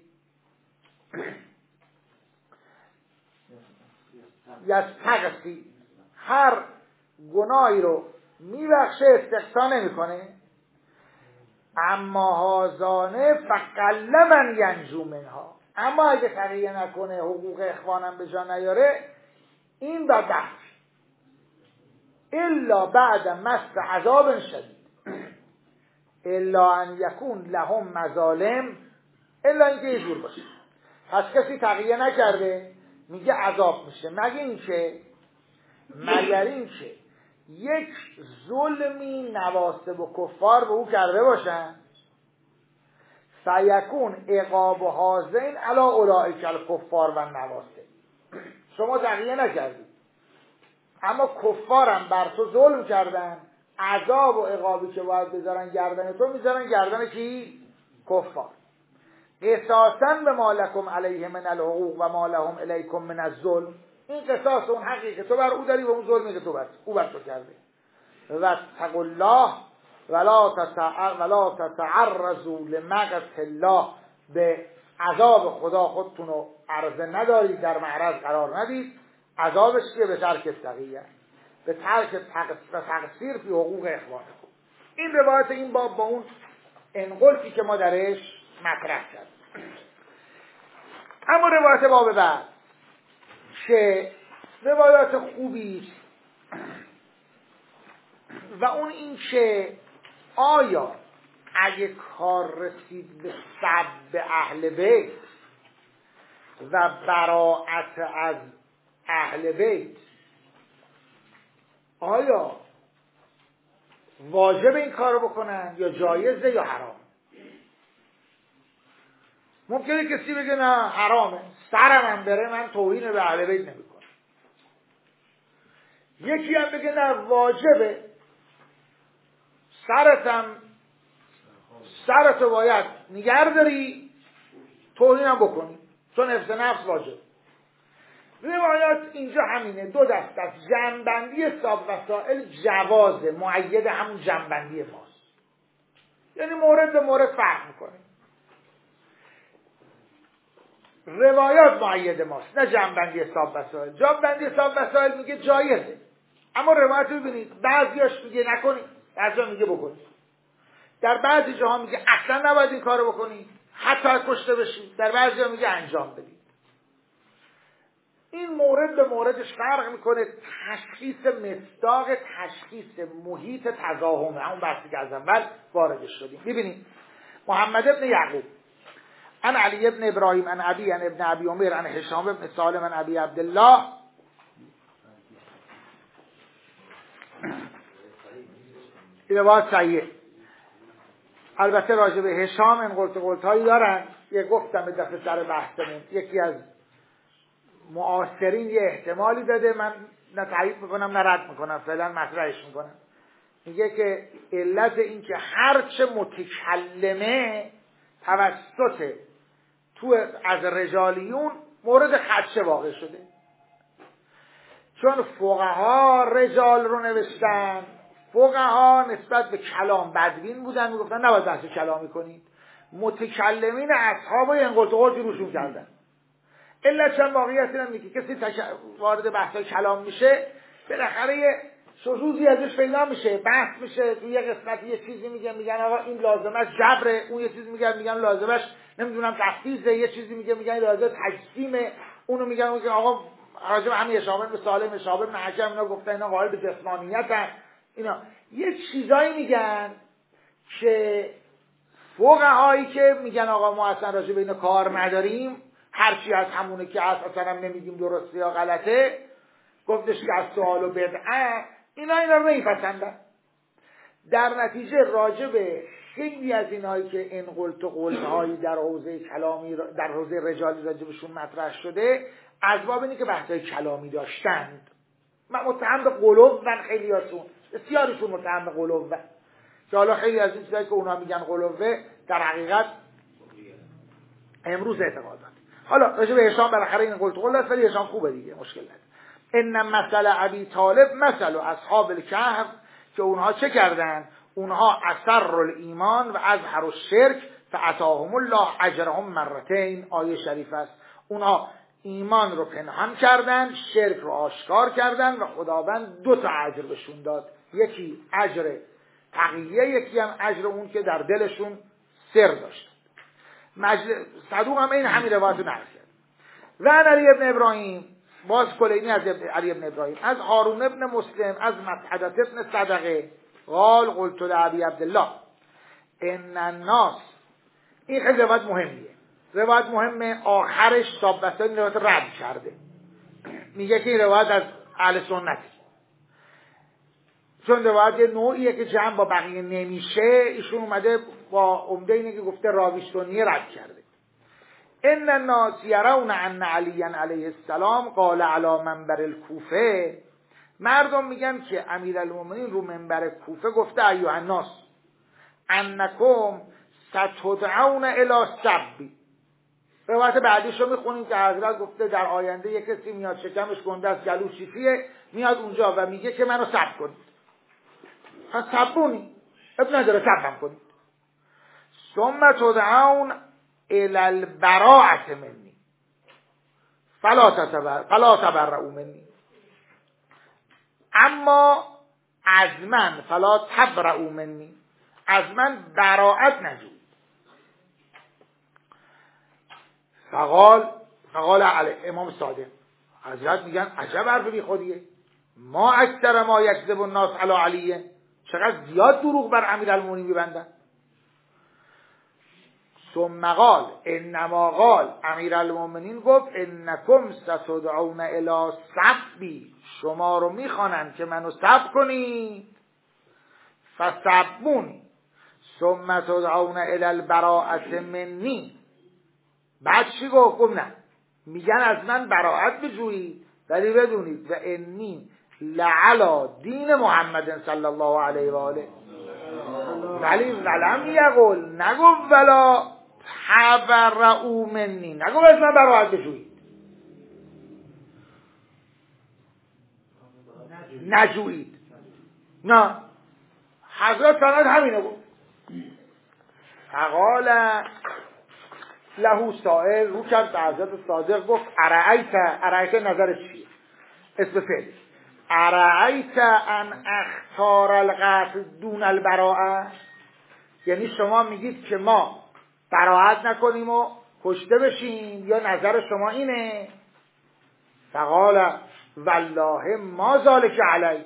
یستغفی، هر گناهی رو میبخشه استقصا نمیکنه، اما هازانه فقل من ینجو منها، اما اگه تقیه نکنه حقوق اخوانم به جا نیاره این بدبخت الا بعد مس عذاب شدید الا ان یکون لهم مظالم، الا اینکه یه جور باشه. پس کسی تقیه نکرده میگه عذاب میشه، مگه این که مگر این که یک ظلمی نواسب و کفار به او کرده باشن، فیکون عقاب هازین علی اولئک الکفار و نواسب. شما تقیه نکردید اما کفارم بر تو ظلم کردن، عذاب و عقابی که باید بذارن گردن تو میذارن گردن کی؟ کفار. قصاصا به ما لکم علیه من الحقوق و ما لهم الیکم من الظلم، این قصاص اون حقی که تو بر او داری و اون ظلمی که تو بر او بر تو کرده. و اتقوا الله ولا تتعرضوا ولا تتعرضوا لمقت الله، به عذاب خدا خودتون رو عرضه ندارید، در معرض قرار ندید. عذابش که به ترک تقیه، به ترک تقصیر فی حقوق اخوانکم. این روایت این باب با اون انقلتی که ما درش مطرح کرد. اما روایت باب بعد که روایات خوبی و اون این که آیا اگه کار رسید به سب اهل بیت و براءت از اهل بیت، آیا واجب این کارو بکنن یا جایزه یا حرام؟ ممکنه کسی بگه نه حرامه، سرم هم بره من توهین به اهل بیت نمیکنم. یکی هم بگه نه واجبه، سرتم سرتو باید نگه داری، توهین هم بکنی، چون حفظ نفس واجب. روایات اینجا همینه، دو دست است. جمع‌بندی ساب وسائل جواز مؤید همون جمع‌بندی ماست، یعنی مورد به مورد فرق میکنه. روایات مؤید ماست نه جمع‌بندی ساب وسائل. جمع‌بندی ساب وسائل میگه جایزه، اما روایت رو ببینید بعضیاش میگه نکنید، بعضیا میگه بکنید. در بعضی جاها میگه اصلا نباید این کارو بکنید حتی کشته بشید، در بعضی جاها میگه انجام بدید. این مورد به موردش فرق میکنه. تشخیص مصداق تشخیص محیط تضاهمه، اون بحثی که از اول واردش شدیم. ببینید محمد ابن یعقوب عن علی ابن ابراهیم عن ابی عن ابن ابی عمر عن هشام ابن سالم عن ابی عبدالله این روایت صحیحه. البته راجع به هشام این قلت قلت هایی دارن، یه گفتم به دفعه سر بحثمون، یکی از معاصرین یه احتمالی داده، من نه تایید میکنم نه رد میکنم، فعلا مطرحش میکنم. میگه که علت این که هرچه متکلمه توسط تو از رجالیون مورد خدشه واقع شده، چون فقها رجال رو نوشتن، فقها نسبت به کلام بدبین بودن، میگفتن نباید بحث کلامی کنید. متکلمین اصحاب این قلت قلتی روشون کردن. علت چند واقعیت هم میگه کسی تک... وارد بحث کلام میشه بالاخره یه شذوذی ازش پیدا میشه، بحث میشه، توی یه قسمت یه چیزی میگن میگن آقا این لازمش جبره، اون یه چیزی میگن میگن لازمش نمیدونم تفویضه، یه چیزی میگه میگن لازم تجسیمه، اونو میگن میگن آقا راجع به همین هشام بن سالم هشام بن حکم اینا گفتن اینا قائل به جسمانیتن، اینا یه چیزایی میگن که فقهایی که میگن آقا ما اصلا راجع به اینا کار نداریم، هرچی از همونه که از اصلا نمیگیم درسته یا غلطه، گفتش که از سوال و بدعه، اینا اینا رو نمیپسندن. در نتیجه راجع به خیلی از اینهایی که این قلت و قولهایی در حوزه کلامی در حوزه رجالی راجبشون مطرح شده، از باب اینه که بحثای کلامی داشتند. من متهم به قلوب و خیلی هاشون بسیارشون متهم به قلوب، که حالا خیلی از این چیزایی که اونا میگن قلوبه در حقیقت امروز اعتقادات. حالا راجع به هشام بالاخره این قلت و قول است، ولی هشام خوبه دیگه، مشکل نداره. ان مثل ابی طالب مثل اصحاب الکهف، که اونها چه کردن؟ اونها اثر الایمان و اظهر الشرک فاتاهم الله اجرهم مرتين. آیه شریف است. اونها ایمان رو پنهان کردن، شرک رو آشکار کردن و خداوند دو تا اجر بهشون داد. یکی اجر تقیه، یکی هم اجر اون که در دلشون سر داشت. مجل... صدوق هم این همین روایت رو نقل کرد. و علی ابن ابراهیم، باز کلینی از علی ابن ابراهیم، از هارون ابن مسلم، از مطحدت ابن صدقه قال قلت لعبی عبدالله ان الناس. این خیلی روایت مهمیه، روایت مهمه. آخرش تابستان روایت رد کرده، میگه که این روایت از اهل سنت، چون روایت نوعیه که جمع با بقیه نمیشه. ایشون اومده با عمده اینه که گفته راوی سنی رد کرده. ان الناس یرون ان علی علیه السلام قال علی منبر الکوفه. مردم میگن که امیرالمومنین رو منبر کوفه گفته ایها الناس انکم ستدعون الی سب. روایت بعدیش رو میخونیم که حضرت گفته در آینده یک کسی میاد شکمش گنده است، گلو شیفیه، میاد اونجا و میگه که منو سب کنید. پس سبونی اب نداره، سبم کنید. ثم تدعون الی البراءة منی فلا تتبر فلا تبرؤوا منی. اما از من فلا تبرؤوا منی، از من براءت نجوید. فقال فقال علی امام صادق، حضرت میگن عجب حرف بی خودیه. ما اکثر ما یکذب الناس علی علیه، چقدر زیاد دروغ بر امیرالمومنین میبندن. ثم قال انما قال، امیرالمومنین گفت انکم ستدعون الی سبی، شما رو میخوانن که منو سب کنید. فسبونی ثم تدعون الی البراءة منی. بعد چی گفت؟ گفت نه، میگن از من براءت بجویید، ولی بدونید و انی لعلی دین محمد صلی الله علیه و آله. ولی ولم یقل، نگفت ولا تبرؤوا منی، نگفت از من براءت بجویید، نجویید. نه، حضرت سند همینه گفت. فقال له سائل، رو کرد به حضرت صادق گفت ارأیت، ارأیت نظرش چیه؟ اسم فعل. ارأیت ان اختار القتل دون البراءة، یعنی شما میگید که ما براءت نکنیم و کشته بشیم، یا نظر شما اینه؟ فقال والله ما ذلک علی،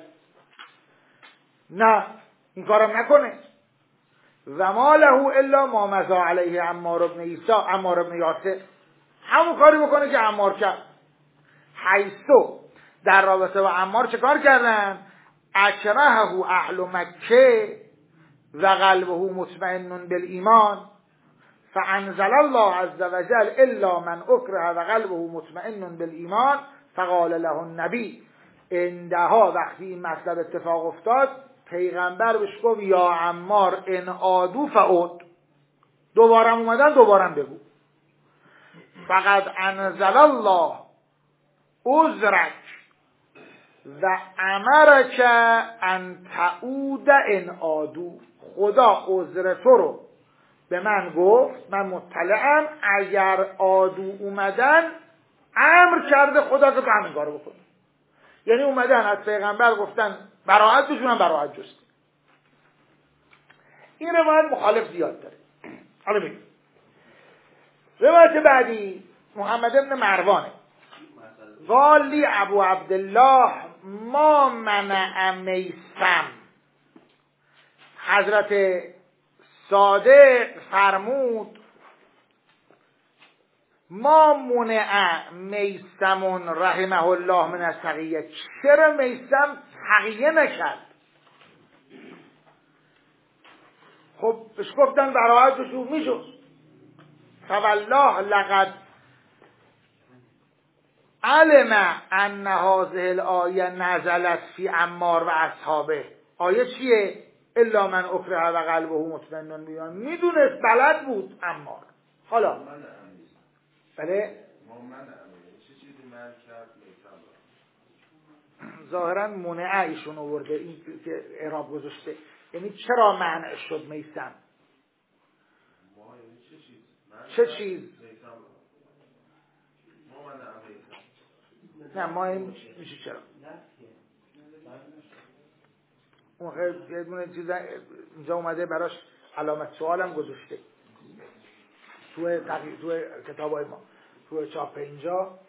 نه این کارم نکنه. و ما له الا ما مضى علیه عمار بن عیسی عمار بن یاسر، همون کاری بکنه که عمار کرد. حیثو در رابطه با عمار چه کار کردن؟ اکرهه اهل مکه و قلبه مطمئن بالایمان فانزل الله عز وجل الا من اکره و قلبه مطمئن بالایمان فقال له النبی. اندها وقتی این مطلب اتفاق افتاد، پیغمبر بهش گفت یا عمار ان عادوا فعود، دوبارم اومدن دوبارم بگو. فقد انزل الله عذرک و امرک ان تعود ان عادوا. خدا عذر تو رو به من گفت، من مطلعم، اگر عادو اومدن امر کرده خدا که تو همین کارو بکنی. یعنی اومدن از پیغمبر گفتن براءت بجونن، براءت جست. این روایت مخالف زیاد داره. حالا ببین روایت بعدی محمد ابن مروانه. قال لی ابو عبدالله ما منع میسم. حضرت صادق فرمود ما منع میسم رحمه الله من التقیه. چرا میسم تقیه نکرد؟ خب بهش گفتن براحت بشو میشو. فوالله لقد علم ان هذه الآیه نزلت فی عمار و اصحابه. آیه چیه؟ الا من اکره و قلبه مطمئن بالایمان. میدونست، بلد بود عمار. حالا بله ظاهرا منع ایشون آورده این که اعراب گذاشته، یعنی چرا منع شد میثم؟ چه چیز؟ نه ما این میشه چرا اون خیلی یه دونه چیز اینجا اومده براش علامت سوالم گذاشته تو تو کتابای ما، تو چاپ اینجا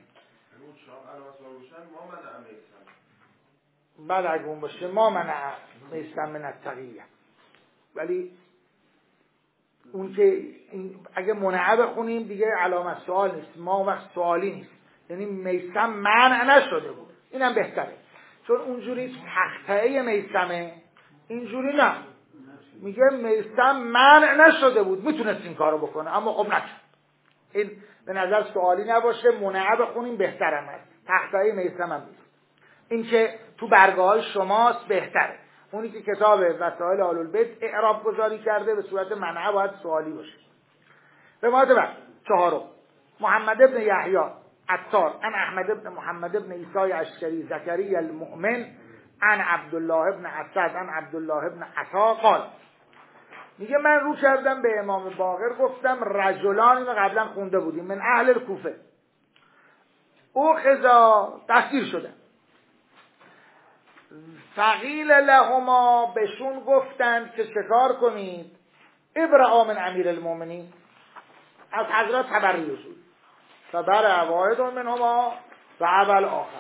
بعد اگه اون باشه ما منع میثم من التقیه. ولی اون که این اگه منع بخونیم دیگه علامت سوال نیست، ما وقت سوالی نیست، یعنی میثم منع نشده بود. اینم بهتره، چون اونجوری تقطعه میثمه، اینجوری نه، میگه میثم منع نشده بود، میتونست این کارو بکنه اما خب نکرد. این به نظر سوالی نباشه، منع بخونیم بهترم هست، تقطعه میثم هم نیست. این که تو برگه های شماست بهتره. اونی که کتاب وسائل آل البیت اعراب گذاری کرده به صورت منع باید سوالی باشه. روایت بعد چهارم، محمد ابن یحیی عطار عن احمد ابن محمد ابن عیسی اشکری زکری المؤمن عن عبدالله ابن اسد عن عبدالله ابن عطا قال، میگه من رو کردم به امام باقر گفتم رجلان، اینو قبلا خونده بودیم، من اهل کوفه، او خزا دستگیر شدن، فقیل لهما بهشون گفتند که شکار کنید، ابرعا من امیر المؤمنین، از حضرت تبری رسول، فبرع واحد منهما و اول آخر،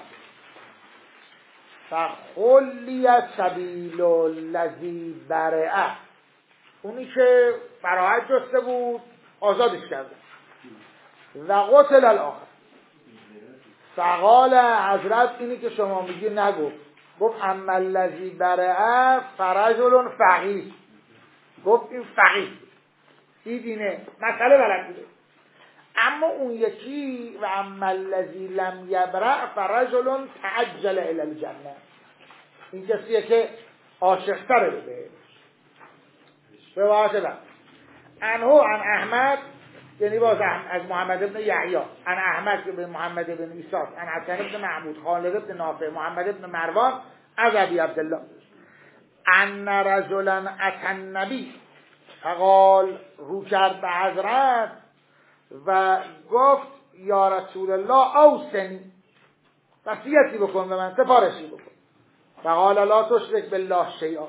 فخلی سبیل الذی برعه، اونی که براحت جسته بود آزادش کردن، و قتل الاخر. فقال حضرت اینی که شما میگی نگو، گفت اما الذی برعه فرجل فقیه، گفت این فقیه این دینه مسئله بلد بوده. اما اون یکی و اما الذی لم یبرع فرجل تعجل الی الجنه، این کسیه که عاشق تره به روایت بعد عنه عن احمد، یعنی باز از محمد ابن یحیی عن احمد بن محمد بن عیسی عن حسن بن محمود خالد بن نافع محمد بن مروان از ابی عبدالله ان رجلا اتى النبی، فقال رو کرد به حضرت و گفت یا رسول الله اوصنی، وصیتی بکن به من، سفارشی بکن. فقال لا تشرک بالله شیئا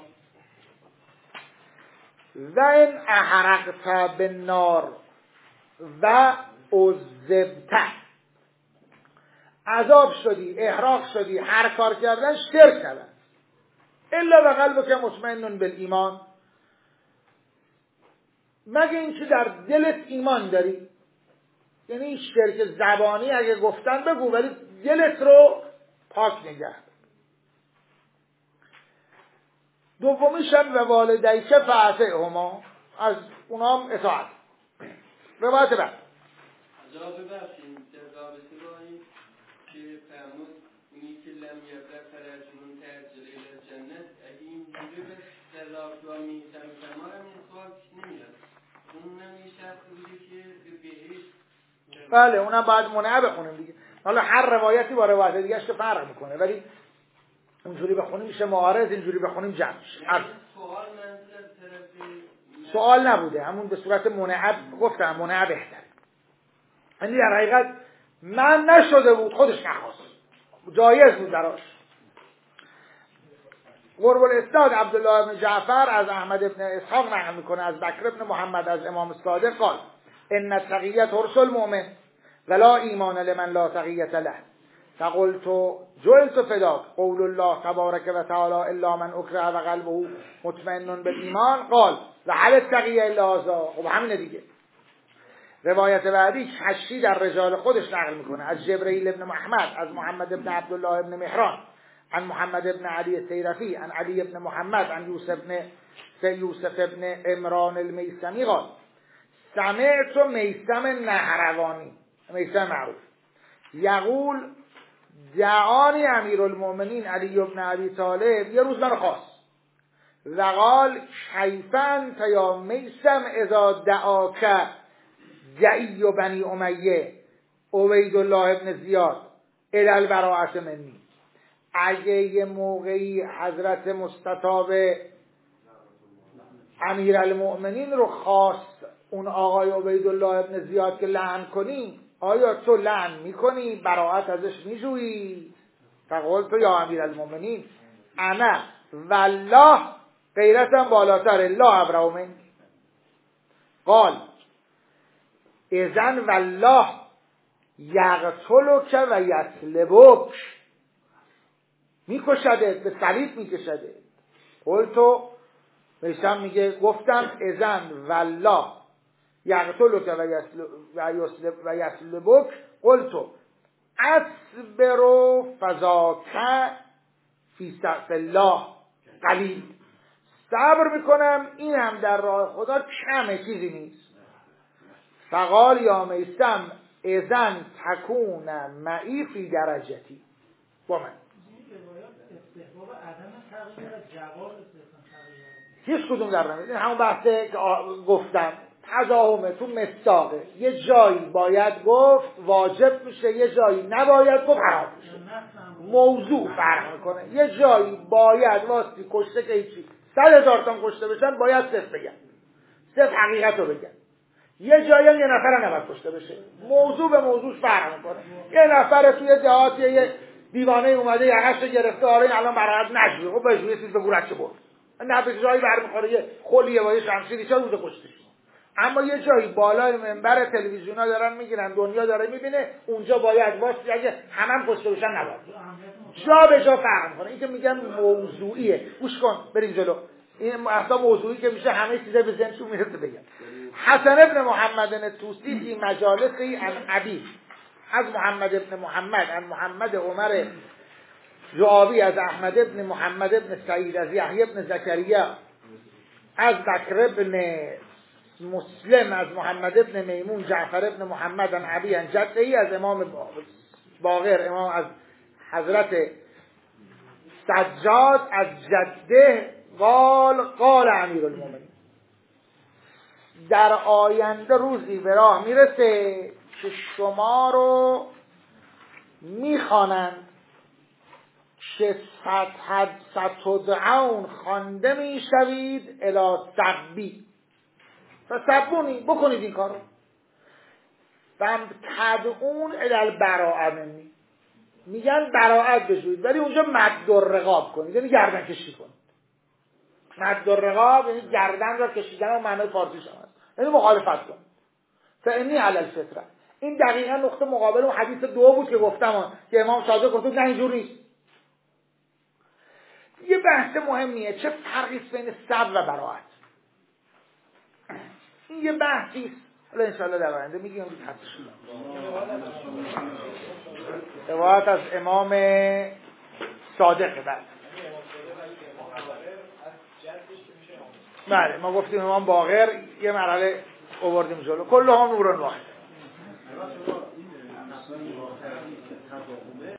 و این احرقت بالنار و عذبت، عذاب شدی، احراق شدی، هر کار کردن شرک کردن، الا و قلبک مطمئن بالایمان، مگه این که در دلت ایمان داری، یعنی شرک زبانی اگه گفتن بگو ولی دلت رو پاک نگه. دومیش هم و والدیک فاطعهما، از اونام اطاعت. روایت بعد جواب ببخشید در رابطه با این که فرمود اونی که لم یبرع فرجون تعجل الی الجنه، اگه این جوری به در رابطه با میثم فرما هم این سوال پیش نمیاد، اون هم یه شرط بوده که به بهشت. بله اونم باید منع بخونیم دیگه. حالا هر روایتی با روایت دیگه که فرق میکنه، ولی اونجوری بخونیم میشه معارض، اینجوری بخونیم جمع میشه. سوال منظور از طرف سوال نبوده، همون به صورت منع گفتم، منع بهتره. یعنی در حقیقت من نشده بود، خودش نخواست، جایز بود براش. قرب الاسناد عبدالله بن جعفر از احمد بن اسحاق نقل میکنه از بکر بن محمد از امام صادق قال ان التقیة ترس المؤمن ولا ایمان لمن لا تقیة له، فقلت جعلت فداک قول الله تبارک و تعالی الا من اکره و قلبه مطمئن بالایمان قال و هل التقیة الا هذا. خب همینه دیگه. روایت بعدی حشی در رجال خودش نقل میکنه از جبرئیل ابن محمد از محمد ابن عبدالله ابن مهران عن محمد ابن علی السیرفی عن علی ابن محمد عن یوسف ابن یوسف ابن عمران المیسمی قال سمعت میثم نهروانی، میثم معروف، یقول دعانی امیرالمؤمنین علی بن ابی طالب، یه روز من خواست و قال کیف انت یا میثم اذا دعاک دعی بنی امیه عبید الله ابن زیاد الی البراءة منی. اگه یه موقعی حضرت مستطاب امیرالمؤمنین رو خواست اون آقای عبید الله ابن زیاد که لعن کنی، آیا تو لعن میکنی؟ براءت ازش میجویی؟ فقال تو یا امیرالمؤمنین انا والله غیرتم بالاتر لا ابرأ منک. قال اذن والله یقتلک و یسلبک، میکشدت، به صلیب میکشدت. قلتو میشم میگه گفتم اذن والله یقتلک و یسلبک قلتو اصبر فذاک فی الله قلیل، صبر میکنم این هم در راه خدا کمه، چیزی نیست. فقال یا میثم اذن تکون معی فی درجتی، با من هیچ کدوم در نمید. این همون بحثه که گفتم تضاهمه تو مصداقه، یه جایی باید گفت واجب میشه، یه جایی نباید گفت حرام میشه. موضوع فرق میکنه، یه جایی باید واسه کشته که هیچی صد هزار تن کشته بشن باید صرف بگن، صرف حقیقت رو بگن. یه جایی هم یه نفر نباید کشته بشه، موضوع به موضوع فرق میکنه. یه نفر توی دهات یه دیوانه اومده یقش گرفته، آره این الان برات نشوه، خب بهش یه چیز به گورش برد، نه به جایی برمیخوره یه خلیه با یه شمشیری چه روز کشته. اما یه جایی بالای منبر تلویزیونا دارن میگیرن، دنیا داره میبینه، اونجا باید واسه اگه همم کشته بشن نباید، جا به جا فرق میکنه. این که میگم موضوعیه، گوش کن بریم جلو. این اصلا موضوعی که میشه همه چیزا به ذهنتون میرسه بگم. حسن ابن محمد توسی فی مجالسی عن ابی، از محمد ابن محمد عن محمد عمر جعابی، از احمد ابن محمد ابن سعید، از یحیی ابن زکریا، از بکر ابن مسلم، از محمد ابن میمون، جعفر ابن محمد عن ابی عن جدهی، از امام باقر، امام از حضرت سجاد از جده قال قال امیرالمؤمنین، در آینده روزی به راه میرسه که شما رو میخوانند که ستدعون خوانده میشوید الی سبی، فسبونی بکنید این کارو، و تدعون الی البراءة منی، میگن براءت بجوید ولی اونجا مد الرقاب کنید، یعنی گردن کشی کنید. مد الرقاب یعنی گردن را کشیدن و معنای فارسیش هم هست، یعنی مخالفت کنید. فانی علی الفطره، این دقیقا نقطه مقابل اون حدیث دو بود که گفتم که امام صادق گفت نه اینجور نیست. یه بحث مهمیه، چه فرقی بین صبر و براءت. این یه بحثی است، حالا ان شاءالله در آینده میگیم حدش. روایت از امام صادق. بعد بله ما گفتیم امام باقر، یه مرحله آوردیم جلو، کلهم نورن واحد.